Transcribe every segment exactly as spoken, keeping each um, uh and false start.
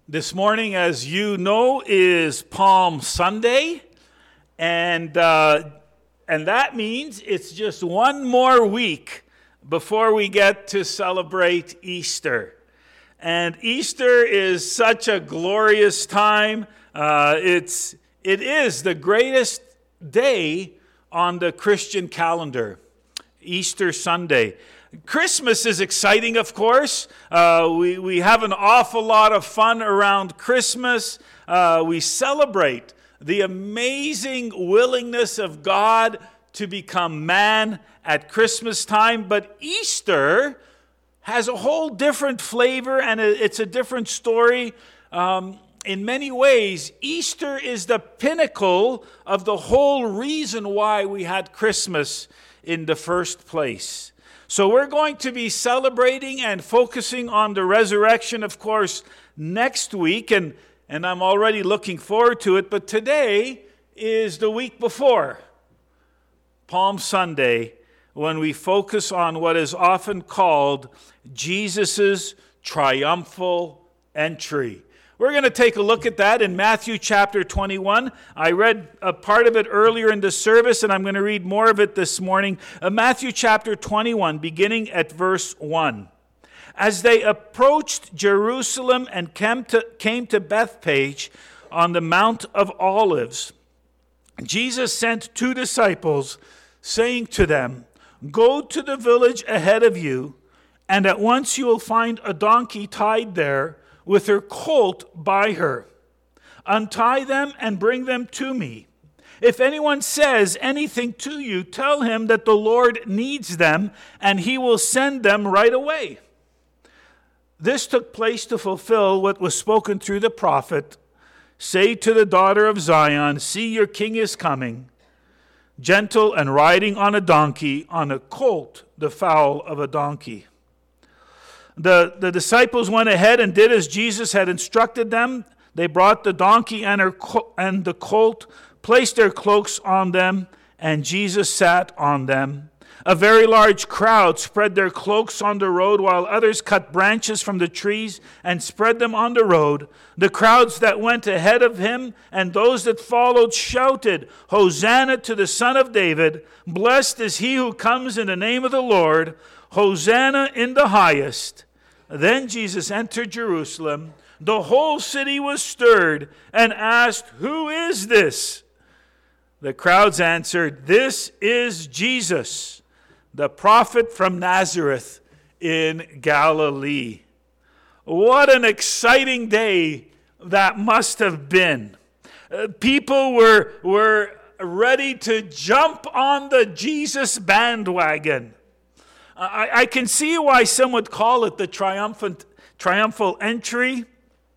This morning, as you know, is Palm Sunday, and uh, and that means it's just one more week before we get to celebrate Easter. And Easter is such a glorious time. Uh, it's it is the greatest day on the Christian calendar, Easter Sunday. Christmas is exciting, of course. Uh, we, we have an awful lot of fun around Christmas. Uh, we celebrate the amazing willingness of God to become man at Christmas time. But Easter has a whole different flavor, and it's a different story. Um, in many ways, Easter is the pinnacle of the whole reason why we had Christmas in the first place. So we're going to be celebrating and focusing on the resurrection, of course, next week, and, and I'm already looking forward to it. But today is the week before Palm Sunday, when we focus on what is often called Jesus' triumphal entry. We're going to take a look at that in Matthew chapter twenty-one. I read a part of it earlier in the service, and I'm going to read more of it this morning. Uh, Matthew chapter twenty-one, beginning at verse one. As they approached Jerusalem and came to, came to Bethphage on the Mount of Olives, Jesus sent two disciples, saying to them, "Go to the village ahead of you, and at once you will find a donkey tied there, with her colt by her. Untie them and bring them to me. If anyone says anything to you, tell him that the Lord needs them, and he will send them right away." This took place to fulfill what was spoken through the prophet. "Say to the daughter of Zion, see, your king is coming, gentle and riding on a donkey, on a colt, the foal of a donkey." The, the disciples went ahead and did as Jesus had instructed them. They brought the donkey and, her co- and the colt, placed their cloaks on them, and Jesus sat on them. A very large crowd spread their cloaks on the road, while others cut branches from the trees and spread them on the road. The crowds that went ahead of him and those that followed shouted, "Hosanna to the Son of David! Blessed is he who comes in the name of the Lord! Hosanna in the highest!" Then Jesus entered Jerusalem. The whole city was stirred and asked, "Who is this?" The crowds answered, "This is Jesus, the prophet from Nazareth in Galilee." What an exciting day that must have been. Uh, people were, were ready to jump on the Jesus bandwagon. I, I can see why some would call it the triumphant, triumphal entry.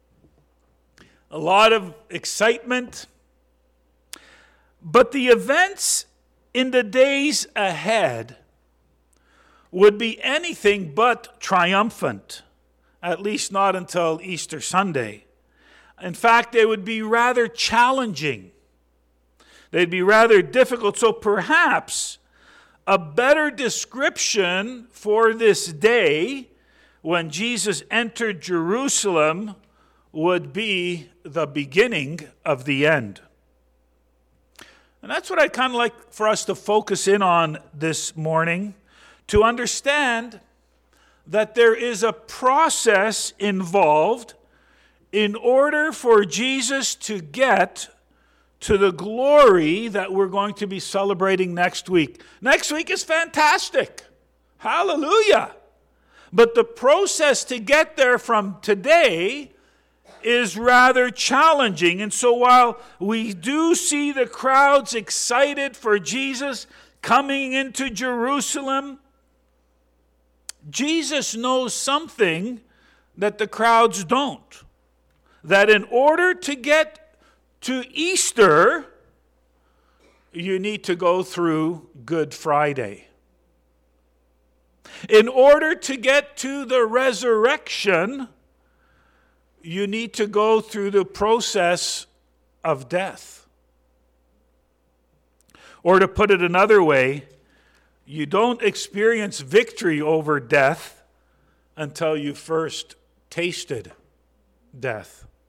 A lot of excitement. But the events in the days ahead would be anything but triumphant, at least not until Easter Sunday. In fact, they would be rather challenging. They'd be rather difficult. So perhaps a better description for this day when Jesus entered Jerusalem would be the beginning of the end. And that's what I'd kind of like for us to focus in on this morning, to understand that there is a process involved in order for Jesus to get to the glory that we're going to be celebrating next week. Next week is fantastic. Hallelujah. But the process to get there from today is rather challenging. And so while we do see the crowds excited for Jesus coming into Jerusalem, Jesus knows something that the crowds don't. That in order to get to Easter, you need to go through Good Friday. In order to get to the resurrection, you need to go through the process of death. Or to put it another way, you don't experience victory over death until you first tasted death.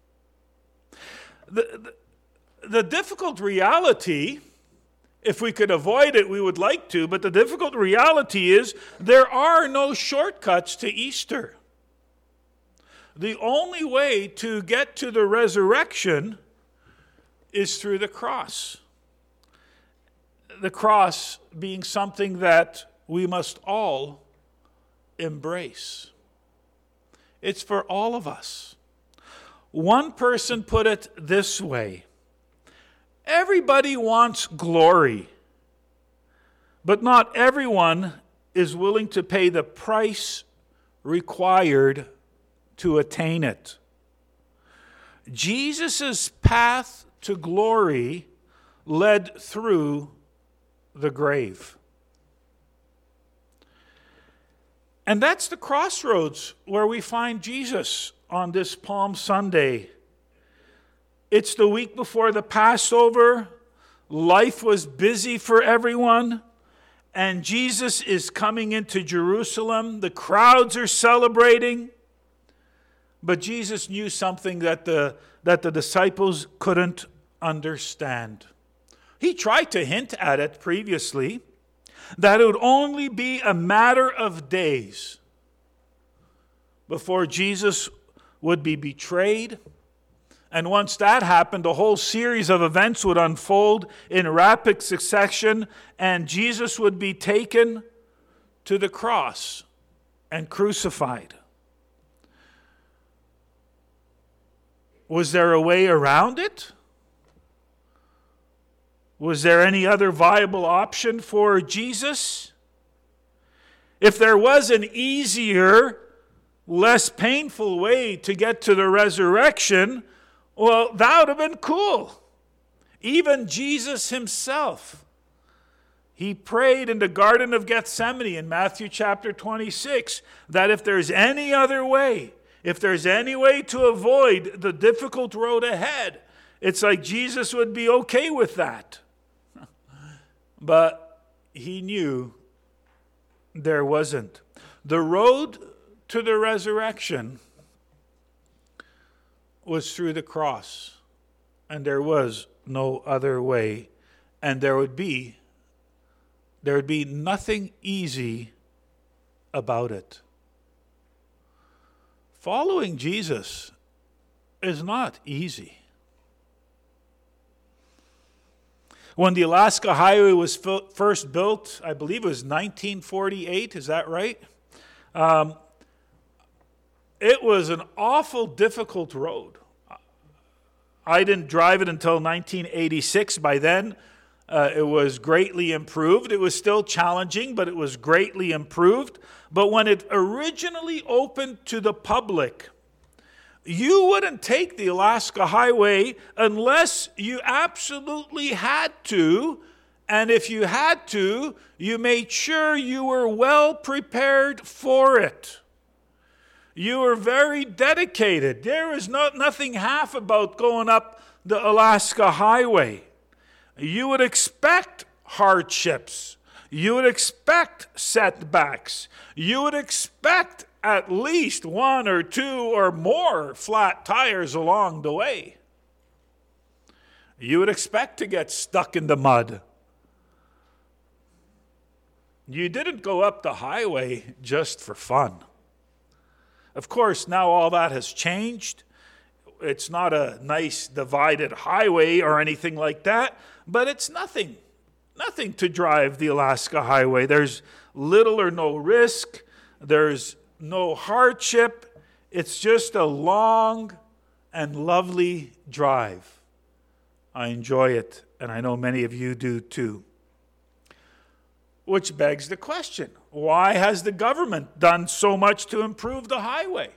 the, the, the difficult reality, if we could avoid it, we would like to, but the difficult reality is there are no shortcuts to Easter. The only way to get to the resurrection is through the cross. The cross being something that we must all embrace. It's for all of us. One person put it this way: everybody wants glory, but not everyone is willing to pay the price required to attain it. Jesus' path to glory led through the grave. And that's the crossroads where we find Jesus on this Palm Sunday. It's the week before the Passover. Life was busy for everyone, and Jesus is coming into Jerusalem. The crowds are celebrating. But Jesus knew something that the, that the disciples couldn't understand. He tried to hint at it previously, that it would only be a matter of days before Jesus would be betrayed. And once that happened, a whole series of events would unfold in rapid succession, and Jesus would be taken to the cross and crucified. Was there a way around it? Was there any other viable option for Jesus? If there was an easier, less painful way to get to the resurrection, well, that would have been cool. Even Jesus himself, he prayed in the Garden of Gethsemane in Matthew chapter twenty-six that if there's any other way, if there's any way to avoid the difficult road ahead, it's like Jesus would be okay with that. But he knew there wasn't. The road to the resurrection was through the cross, and there was no other way, and there would be there would be nothing easy about it. Following Jesus is not easy. When the Alaska Highway was first built, I believe it was nineteen forty-eight, is that right? Um, it was an awful difficult road. I didn't drive it until nineteen eighty-six. By then, uh, it was greatly improved. It was still challenging, but it was greatly improved. But when it originally opened to the public, you wouldn't take the Alaska Highway unless you absolutely had to. And if you had to, you made sure you were well prepared for it. You were very dedicated. There is no, nothing half about going up the Alaska Highway. You would expect hardships. You would expect setbacks. You would expect at least one or two or more flat tires along the way. You would expect to get stuck in the mud. You didn't go up the highway just for fun. Of course, now all that has changed. It's not a nice divided highway or anything like that, but it's nothing. Nothing to drive the Alaska Highway. There's little or no risk. There's no hardship. It's just a long and lovely drive. I enjoy it, and I know many of you do too. Which begs the question, why has the government done so much to improve the highway?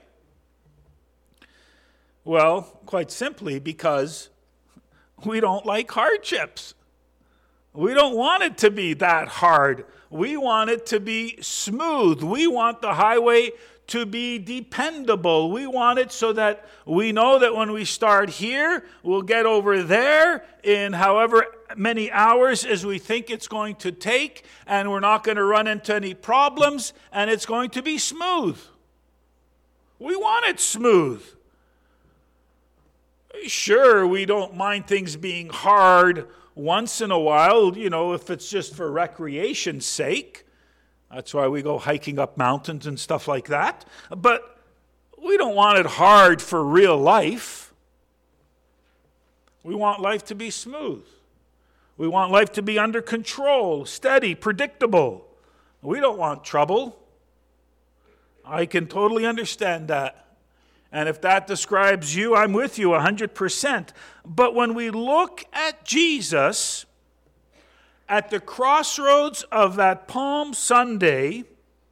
Well, quite simply because we don't like hardships. We don't want it to be that hard. We want it to be smooth. We want the highway to be dependable. We want it so that we know that when we start here, we'll get over there in however many hours as we think it's going to take, and we're not going to run into any problems, and it's going to be smooth. We want it smooth. Sure, we don't mind things being hard once in a while, you know, if it's just for recreation's sake. That's why we go hiking up mountains and stuff like that. But we don't want it hard for real life. We want life to be smooth. We want life to be under control, steady, predictable. We don't want trouble. I can totally understand that. And if that describes you, I'm with you one hundred percent. But when we look at Jesus at the crossroads of that Palm Sunday,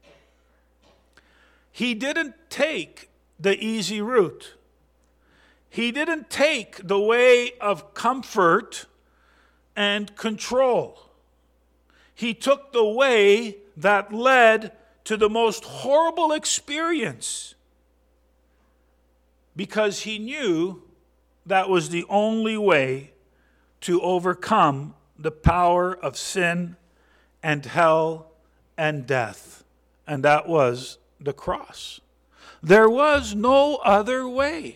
he didn't take the easy route. He didn't take the way of comfort and control. He took the way that led to the most horrible experience, because he knew that was the only way to overcome the power of sin and hell and death, and that was the cross. There was no other way.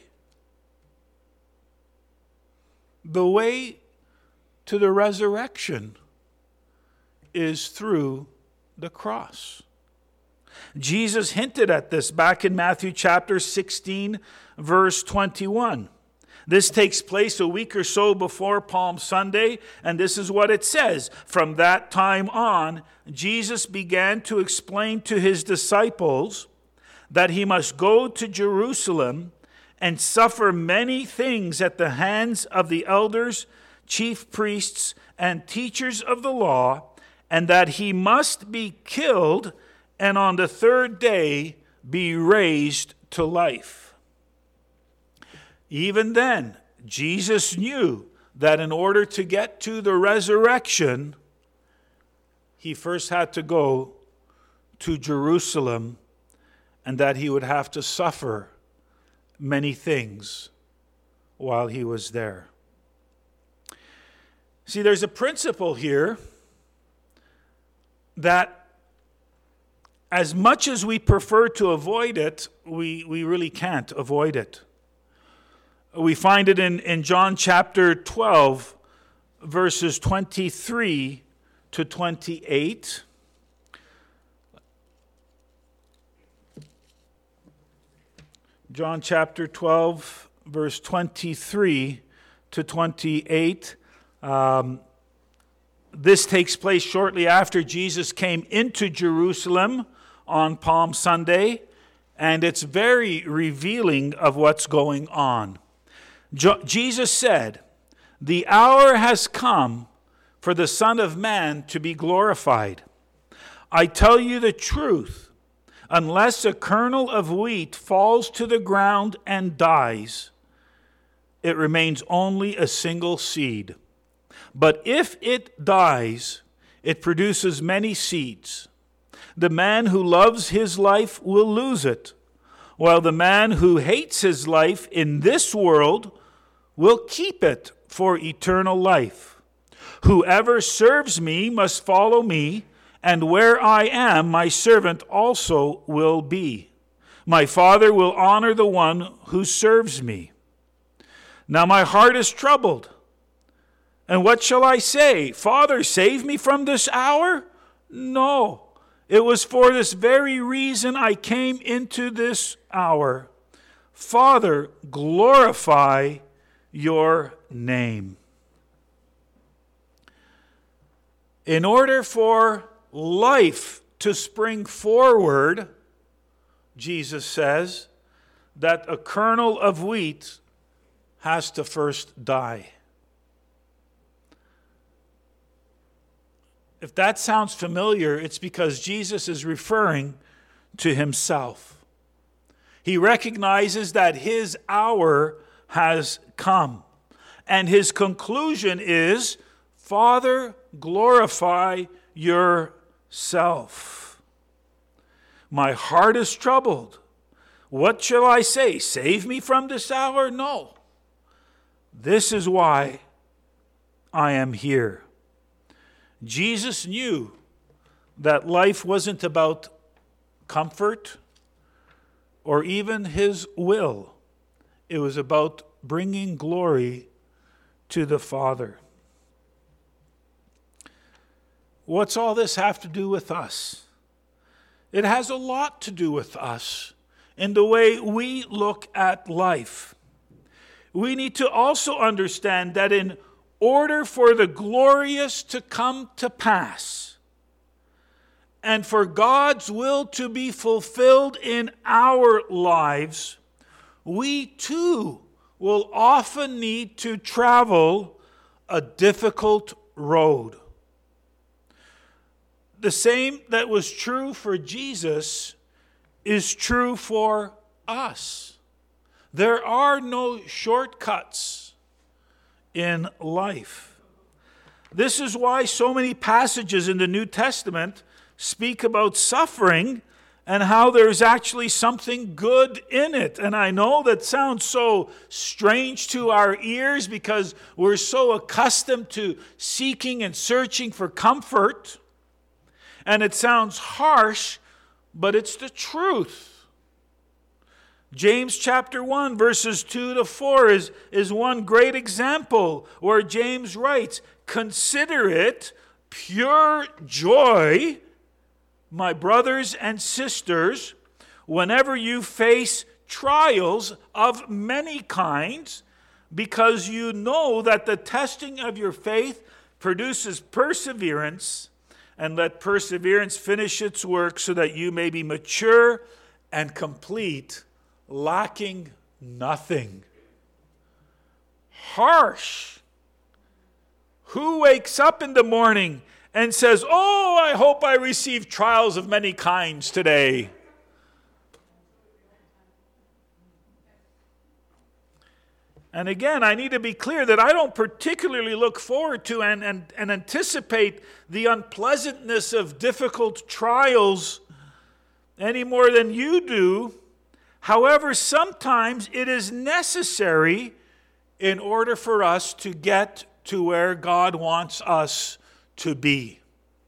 The way to the resurrection is through the cross. Jesus hinted at this back in Matthew chapter sixteen, verse twenty-one. This takes place a week or so before Palm Sunday, and this is what it says. From that time on, Jesus began to explain to his disciples that he must go to Jerusalem and suffer many things at the hands of the elders, chief priests, and teachers of the law, and that he must be killed and on the third day be raised to life. Even then, Jesus knew that in order to get to the resurrection, he first had to go to Jerusalem, and that he would have to suffer many things while he was there. See, there's a principle here that as much as we prefer to avoid it, we, we really can't avoid it. We find it in, in John chapter twelve, verses twenty-three to twenty-eight. John chapter twelve, verse twenty-three to twenty-eight. Um, this takes place shortly after Jesus came into Jerusalem on Palm Sunday, and it's very revealing of what's going on. Jo- Jesus said, "The hour has come for the Son of Man to be glorified. I tell you the truth, unless a kernel of wheat falls to the ground and dies, it remains only a single seed. But if it dies, it produces many seeds. The man who loves his life will lose it, while the man who hates his life in this world will keep it for eternal life. Whoever serves me must follow me, and where I am, my servant also will be. My Father will honor the one who serves me. Now my heart is troubled. And what shall I say? Father, save me from this hour? No. It was for this very reason I came into this hour. Father, glorify your name." In order for life to spring forward, Jesus says that a kernel of wheat has to first die. If that sounds familiar, it's because Jesus is referring to himself. He recognizes that his hour has come. And his conclusion is, Father, glorify yourself. My heart is troubled. What shall I say? Save me from this hour? No. This is why I am here. Jesus knew that life wasn't about comfort or even his will. It was about bringing glory to the Father. What's all this have to do with us? It has a lot to do with us in the way we look at life. We need to also understand that in order for the glorious to come to pass and for God's will to be fulfilled in our lives, we too will often need to travel a difficult road. The same that was true for Jesus is true for us. There are no shortcuts in life. This is why so many passages in the New Testament speak about suffering and how there's actually something good in it. And I know that sounds so strange to our ears because we're so accustomed to seeking and searching for comfort. And it sounds harsh, but it's the truth. James chapter one, verses two to four is, is one great example where James writes, "Consider it pure joy, my brothers and sisters, whenever you face trials of many kinds, because you know that the testing of your faith produces perseverance, and let perseverance finish its work so that you may be mature and complete, lacking nothing." Harsh. Who wakes up in the morning and says, "Oh, I hope I receive trials of many kinds today"? And again, I need to be clear that I don't particularly look forward to and, and, and anticipate the unpleasantness of difficult trials any more than you do. However, sometimes it is necessary in order for us to get to where God wants us to be.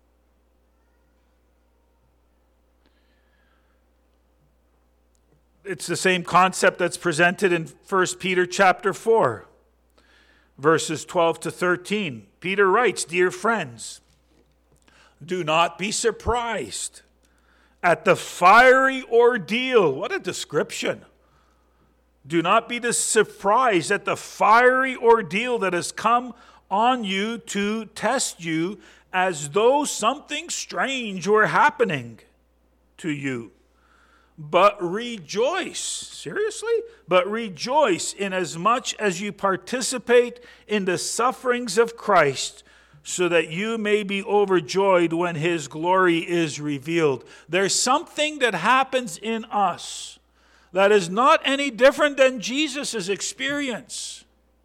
It's the same concept that's presented in First Peter chapter four, verses twelve to thirteen. Peter writes, "Dear friends, do not be surprised at the fiery ordeal." What a description. Do not be surprised at the fiery ordeal that has come on you to test you, as though something strange were happening to you. But rejoice, seriously? But rejoice inasmuch as you participate in the sufferings of Christ, so that you may be overjoyed when his glory is revealed. There's something that happens in us that is not any different than Jesus' experience.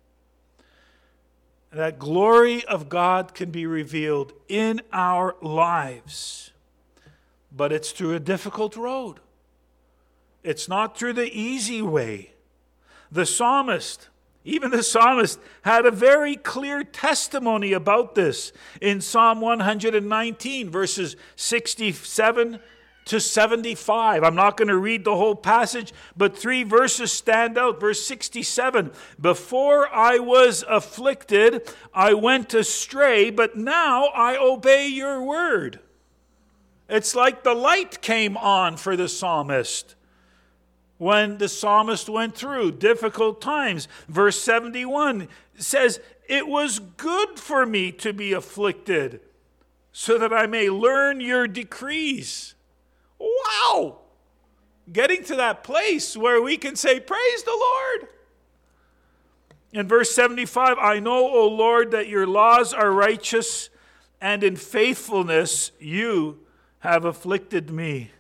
That glory of God can be revealed in our lives. But it's through a difficult road. It's not through the easy way. The psalmist, even the psalmist, had a very clear testimony about this in Psalm one nineteen, verses sixty-seven to seventy-five. I'm not going to read the whole passage, but three verses stand out. Verse sixty-seven, "Before I was afflicted, I went astray, but now I obey your word." It's like the light came on for the psalmist when the psalmist went through difficult times. Verse seventy-one says, "It was good for me to be afflicted, so that I may learn your decrees." Wow! Getting to that place where we can say, "Praise the Lord." In verse seventy-five, "I know, O Lord, that your laws are righteous, and in faithfulness you have afflicted me."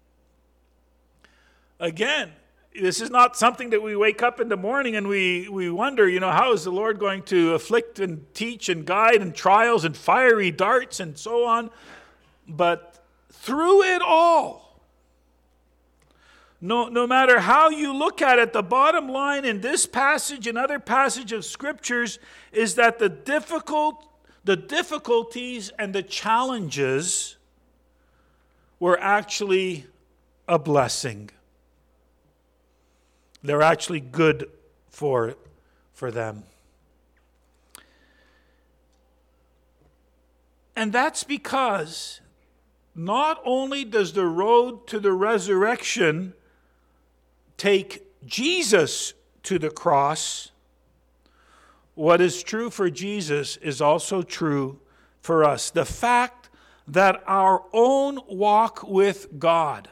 Again, this is not something that we wake up in the morning and we, we wonder, you know, how is the Lord going to afflict and teach and guide and trials and fiery darts and so on. But through it all, no, no matter how you look at it, the bottom line in this passage and other passages of scriptures is that the difficult, the difficulties and the challenges were actually a blessing. They're actually good for, for them. And that's because not only does the road to the resurrection take Jesus to the cross, what is true for Jesus is also true for us. The fact that our own walk with God,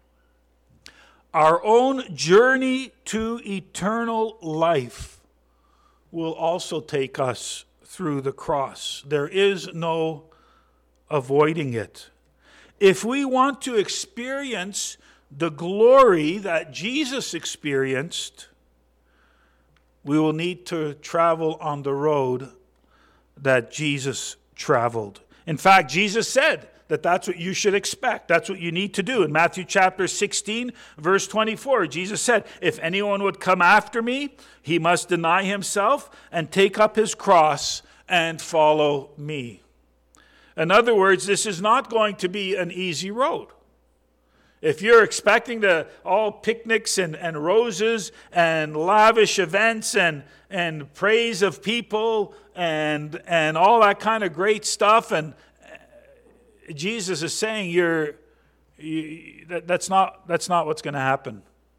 our own journey to eternal life, will also take us through the cross. There is no avoiding it. If we want to experience the glory that Jesus experienced, we will need to travel on the road that Jesus traveled. In fact, Jesus said that that's what you should expect. That's what you need to do. In Matthew chapter sixteen, verse twenty-four, Jesus said, if anyone would come after me, he must deny himself and take up his cross and follow me. In other words, this is not going to be an easy road. If you're expecting the all picnics and, and roses and lavish events and, and praise of people and, and all that kind of great stuff, and Jesus is saying you're you, that, that's not that's not what's going to happen.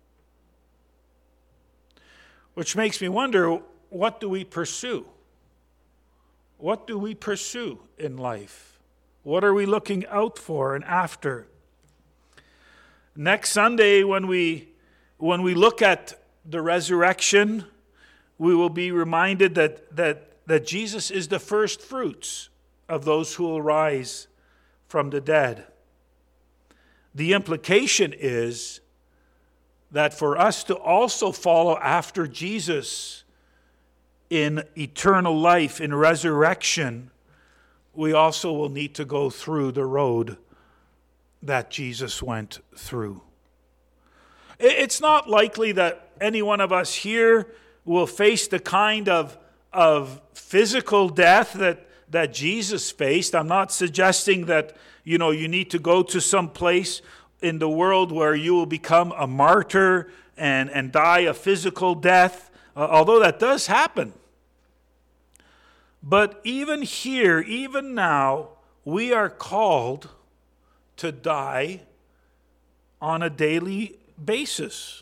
Which makes me wonder, what do we pursue? What do we pursue in life? What are we looking out for and after? Next Sunday, when we when we look at the resurrection, we will be reminded that that that Jesus is the first fruits of those who will rise from the dead. The implication is that for us to also follow after Jesus in eternal life, in resurrection, we also will need to go through the road that Jesus went through. It's not likely that any one of us here will face the kind of, of physical death that, that Jesus faced. I'm not suggesting that, you know, you need to go to some place in the world where you will become a martyr and, and die a physical death, uh, although that does happen. But even here, even now, we are called to die on a daily basis.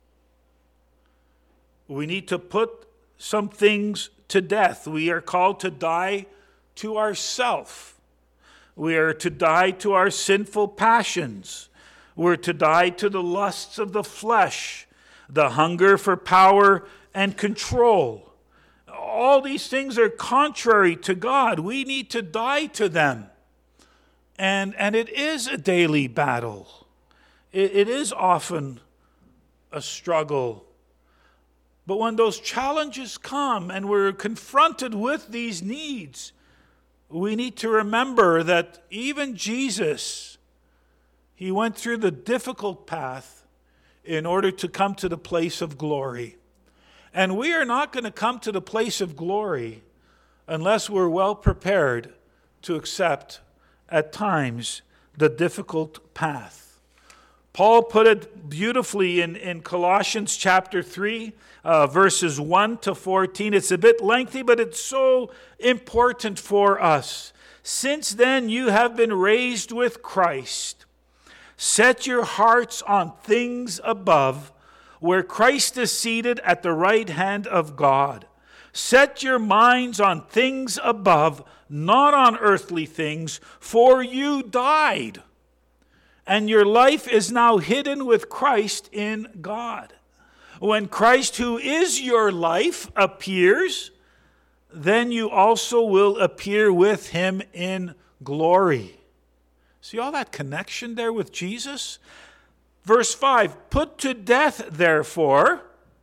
We need to put some things to death. We are called to die to ourself. We are to die to our sinful passions. We're to die to the lusts of the flesh, the hunger for power and control. All these things are contrary to God. We need to die to them. And, and it is a daily battle. It, it is often a struggle. But when those challenges come and we're confronted with these needs, we need to remember that even Jesus, he went through the difficult path in order to come to the place of glory. And we are not going to come to the place of glory unless we're well prepared to accept, at times, the difficult path. Paul put it beautifully in, in Colossians chapter three, uh, verses one to fourteen. It's a bit lengthy, but it's so important for us. Since then you have been raised with Christ. Set your hearts on things above, where Christ is seated at the right hand of God. Set your minds on things above, not on earthly things, for you died, and your life is now hidden with Christ in God. When Christ, who is your life, appears, then you also will appear with him in glory. See all that connection there with Jesus? Verse five, put to death, therefore,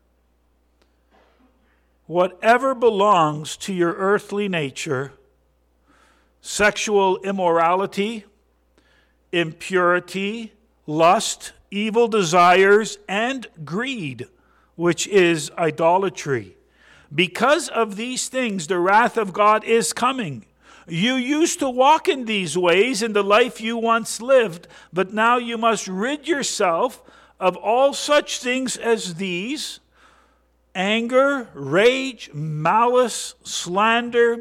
whatever belongs to your earthly nature: sexual immorality, impurity, lust, evil desires, and greed, which is idolatry. Because of these things, the wrath of God is coming. You used to walk in these ways in the life you once lived, but now you must rid yourself of all such things as these, anger, rage, malice, slander,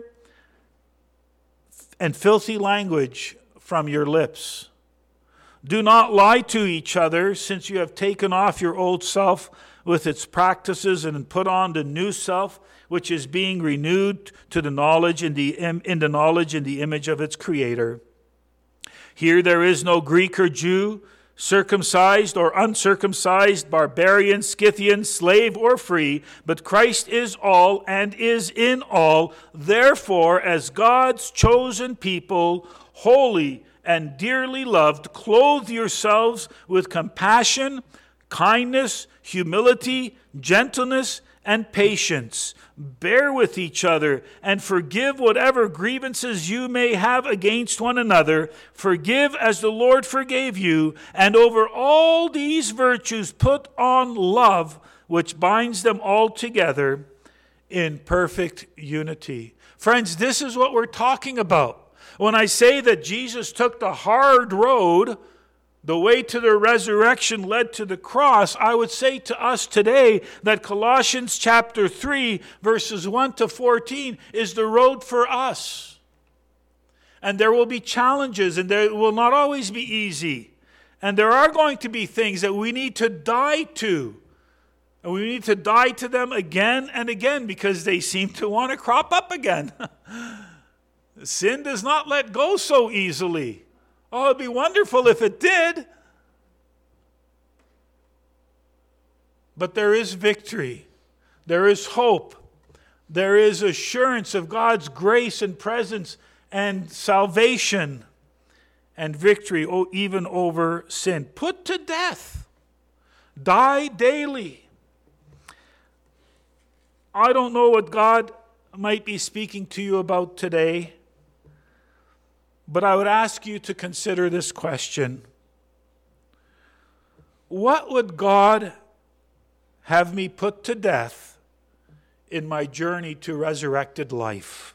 and filthy language from your lips. Do not lie to each other, since you have taken off your old self with its practices and put on the new self, which is being renewed to the knowledge in the in the knowledge in the image of its Creator. Here there is no Greek or Jew, circumcised or uncircumcised, barbarian, Scythian, slave or free, but Christ is all and is in all. Therefore, as God's chosen people, holy and dearly loved, clothe yourselves with compassion, kindness, humility, gentleness, and patience. Bear with each other and forgive whatever grievances you may have against one another. Forgive as the Lord forgave you. And over all these virtues put on love, which binds them all together in perfect unity. Friends, this is what we're talking about. When I say that Jesus took the hard road, the way to the resurrection led to the cross, I would say to us today that Colossians chapter three, verses one to fourteen is the road for us. And there will be challenges, and there will not always be easy. And there are going to be things that we need to die to. And we need to die to them again and again because they seem to want to crop up again. Sin does not let go so easily. Oh, it'd be wonderful if it did. But there is victory. There is hope. There is assurance of God's grace and presence and salvation and victory, oh, even over sin. Put to death. Die daily. I don't know what God might be speaking to you about today, but I would ask you to consider this question. What would God have me put to death in my journey to resurrected life?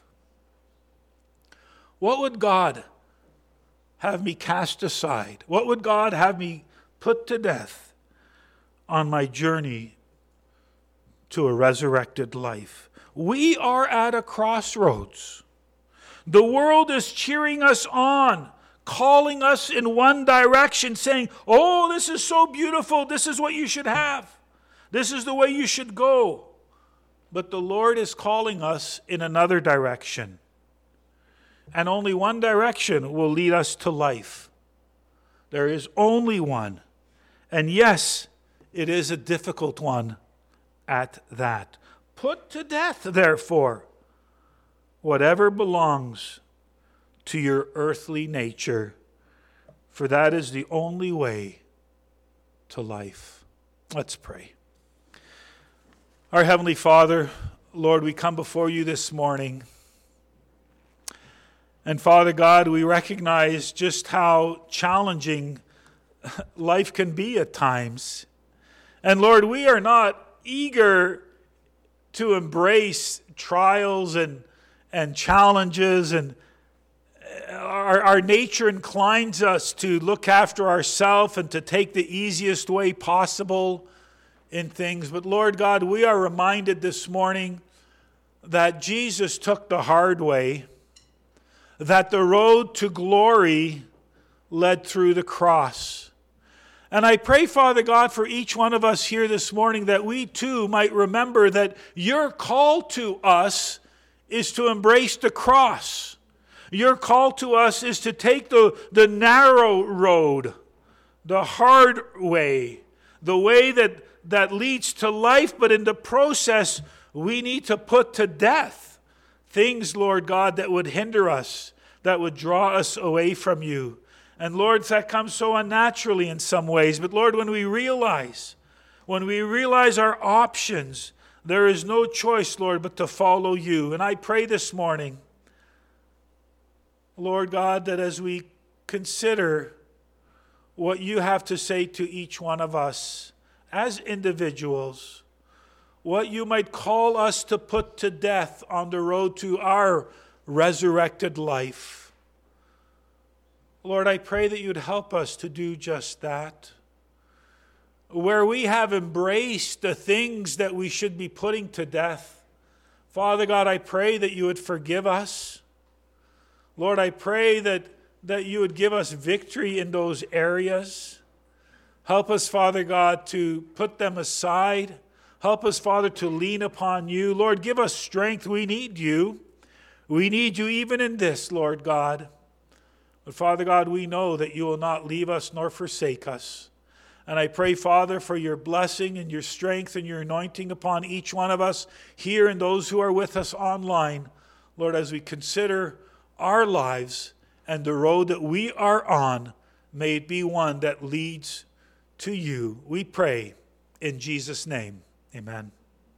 What would God have me cast aside? What would God have me put to death on my journey to a resurrected life? We are at a crossroads. The world is cheering us on, calling us in one direction, saying, oh, this is so beautiful. This is what you should have. This is the way you should go. But the Lord is calling us in another direction. And only one direction will lead us to life. There is only one. And yes, it is a difficult one at that. Put to death, therefore, whatever belongs to your earthly nature, for that is the only way to life. Let's pray. Our Heavenly Father, Lord, we come before you this morning. And Father God, we recognize just how challenging life can be at times. And Lord, we are not eager to embrace trials and and challenges, and our, our nature inclines us to look after ourselves and to take the easiest way possible in things. But Lord God, we are reminded this morning that Jesus took the hard way, that the road to glory led through the cross. And I pray, Father God, for each one of us here this morning that we too might remember that your call to us is to embrace the cross. Your call to us is to take the, the narrow road, the hard way, the way that, that leads to life, but in the process, we need to put to death things, Lord God, that would hinder us, that would draw us away from you. And Lord, that comes so unnaturally in some ways. But Lord, when we realize, when we realize our options, there is no choice, Lord, but to follow you. And I pray this morning, Lord God, that as we consider what you have to say to each one of us as individuals, what you might call us to put to death on the road to our resurrected life. Lord, I pray that you'd help us to do just that. where we have embraced the things that we should be putting to death. Father God, I pray that you would forgive us. Lord, I pray that, that you would give us victory in those areas. Help us, Father God, to put them aside. Help us, Father, to lean upon you. Lord, give us strength. We need you. We need you even in this, Lord God. But Father God, we know that you will not leave us nor forsake us. And I pray, Father, for your blessing and your strength and your anointing upon each one of us here and those who are with us online. Lord, as we consider our lives and the road that we are on, may it be one that leads to you. We pray in Jesus' name. Amen.